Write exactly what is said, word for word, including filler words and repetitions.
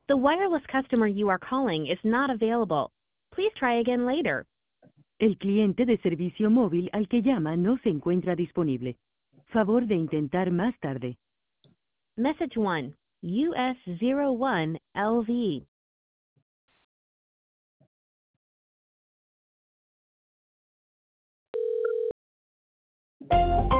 The wireless customer you are calling is not available. Please try again later. El cliente de servicio móvil al que llama no se encuentra disponible. Favor de intentar más tarde. Message one, U S zero one L V.